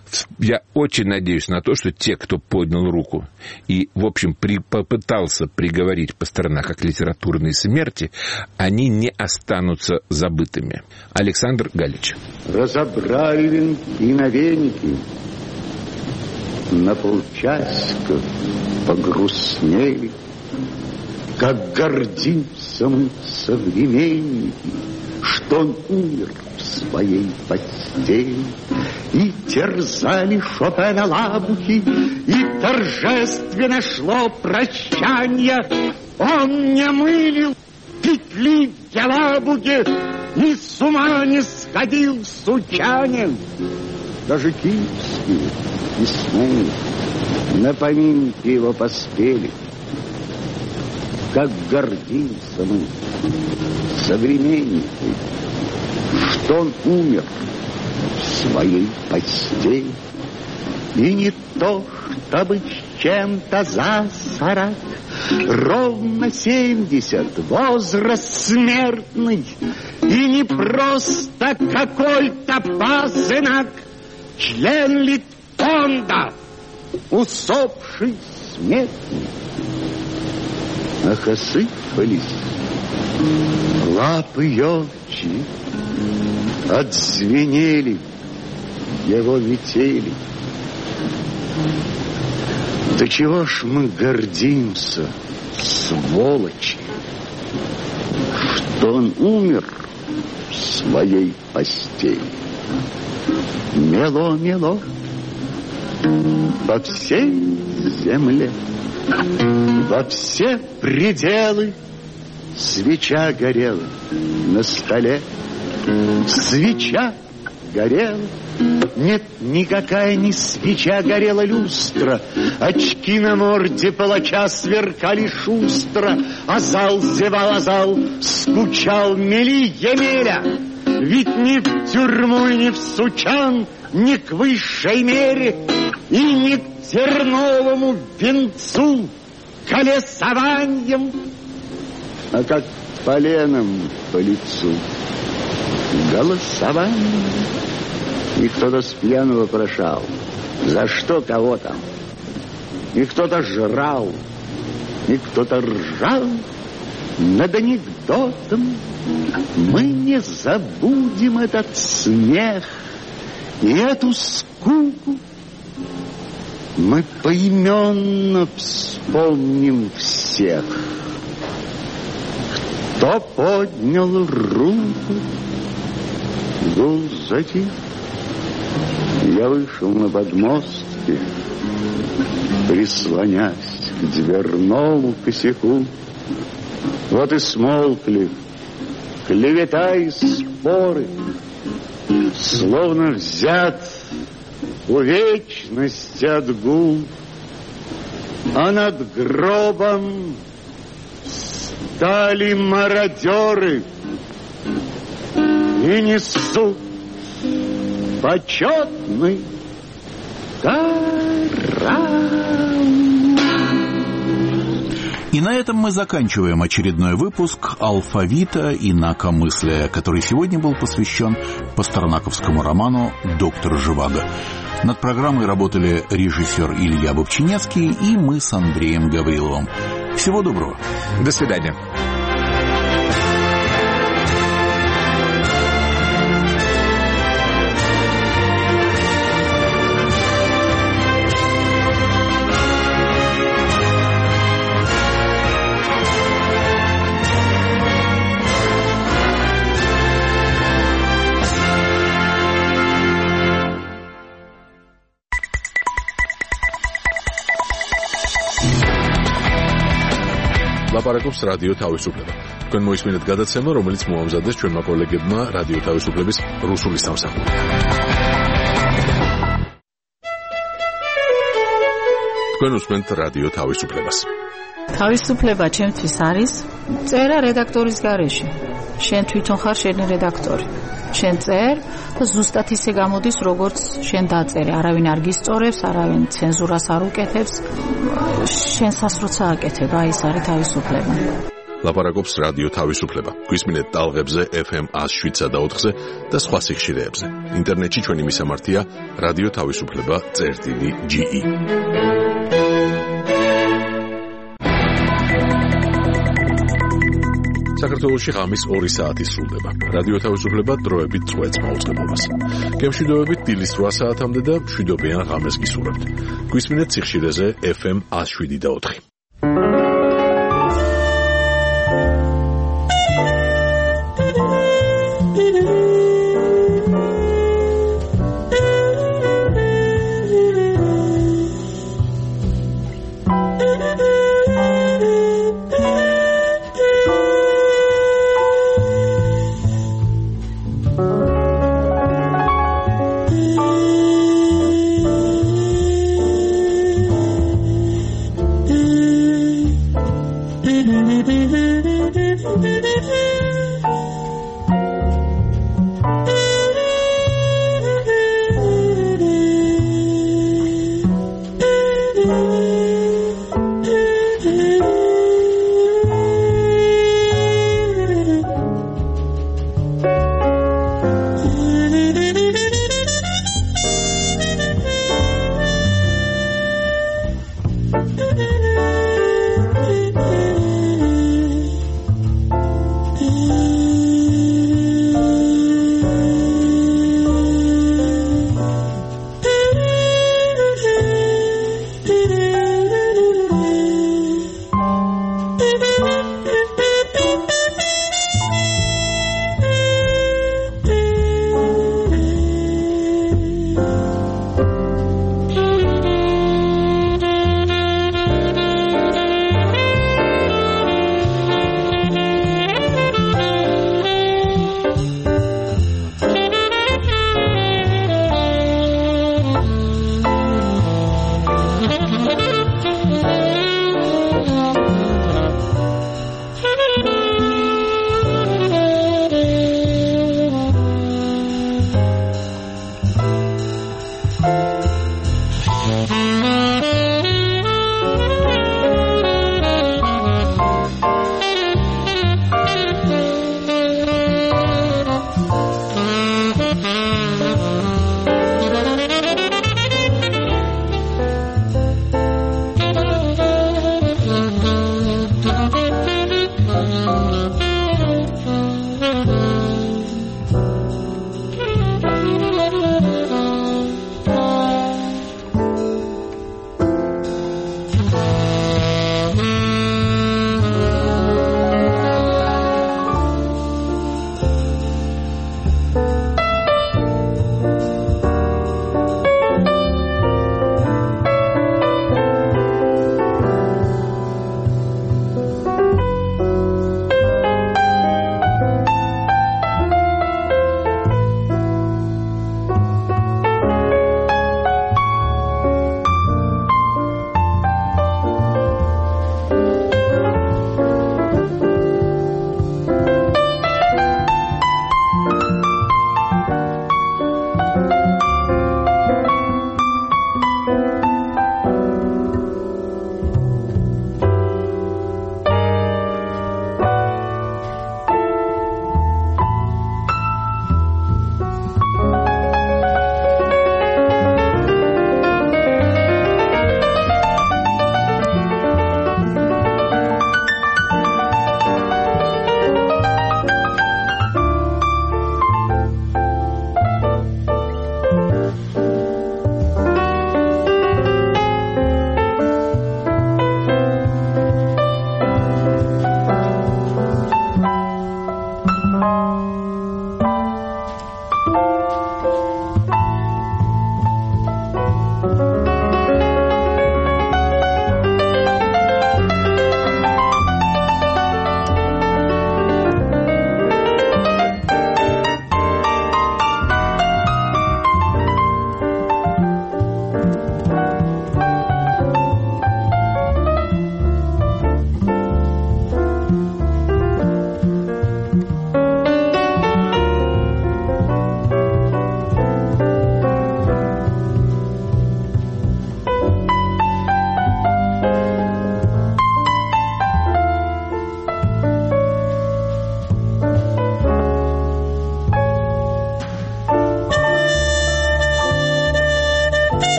[SPEAKER 3] я очень надеюсь на то, что те, кто поднял руку и, в общем, попытался приговорить Пастернака к литературной смерти, они не останутся забытыми. Александр Галич.
[SPEAKER 4] Разобрали венки на веники, на полчасика погрустнели, как гордимся мы, современники, что он умер в своей постели. И терзали Шопена лабухи, и торжественно шло прощанье. Он не мылил петли в Елабуге, ни с ума не сходил Сучанин. Даже киевские письменники на поминки его поспели. Как гордимся мы, современники, что он умер в своей постели. И не то, чтобы с чем-то за 40, ровно 70, возраст смертный, и не просто какой-то пасынок, член Литфонда, усопший смертный. Ах, осыпались лапы елчи, отзвенели его метели. До чего ж мы гордимся, сволочи, что он умер в своей постели. Мело-мело по всей земле, во все пределы свеча горела на столе. Свеча горела. Нет, никакая не свеча горела люстра. Очки на морде палача сверкали шустро. А зал зевал, а зал скучал мели Емеля. Ведь ни в тюрьму, ни в Сучан, ни к высшей мере и ни к терновому венцу колесованием, а как поленом по лицу голосование. И кто-то с пьяну вопрошал, за что кого там. И кто-то жрал, и кто-то ржал над анекдотом. Мы не забудем этот смех и эту скуку. Мы поименно вспомним всех, кто поднял руку. Гул затих. Я вышел на подмостки, прислонясь к дверному косяку. Вот и смолкли клевета и споры, словно взят у вечности отгул. А над гробом стали мародеры и несут почетный караул.
[SPEAKER 2] И на этом мы заканчиваем очередной выпуск «Алфавита инакомыслия», который сегодня был посвящен пастернаковскому роману «Доктор Живаго». Над программой работали режиссер Илья Бобчинецкий и мы с Андреем Гавриловым. Всего доброго.
[SPEAKER 3] До свидания.
[SPEAKER 1] ლაპარაკობს რადიო თავისუფლება. თქვენ მოისმინეთ გადაცემა, რომელიც მოამზადეს ჩვენმა კოლეგებმა რადიო თავისუფლების რუსული სამსახური. თქვენ უსმენთ რადიო თავისუფლებას.
[SPEAKER 5] თავისუფლება ჩემთვის არის წერა რედაქტორის გარეშე. შენ თვითონ ხარ შენი რედაქტორი. შენ წერ და ზუსტად ისე გამოდის, როგორც შენ დაწერე. არავინ არ გისწორებს, არავინ ცენზურას არ უკეთებს. შენსას როცა აკეთებ, აი ეს არის თავისუფლება.
[SPEAKER 1] ლაპარაკობს რადიო თავისუფლება. გვისმინეთ ტალღებზე FM 107.4-ზე და სხვა სიხშირეებზე. ინტერნეტში ჩვენი მისამართია რადიო თავისუფლება.ge. საქართველოში ღამის 2 საათი სრულდება. რადიო თავისუფლება დროებით წვეთს მაუწყებლობას. გემშვიდობებით დილის 8 საათამდე და მშვიდობიან ღამეს გისურვებთ. გვისმინეთ სიხშირეზე FM 107.4.
[SPEAKER 5] Thank you.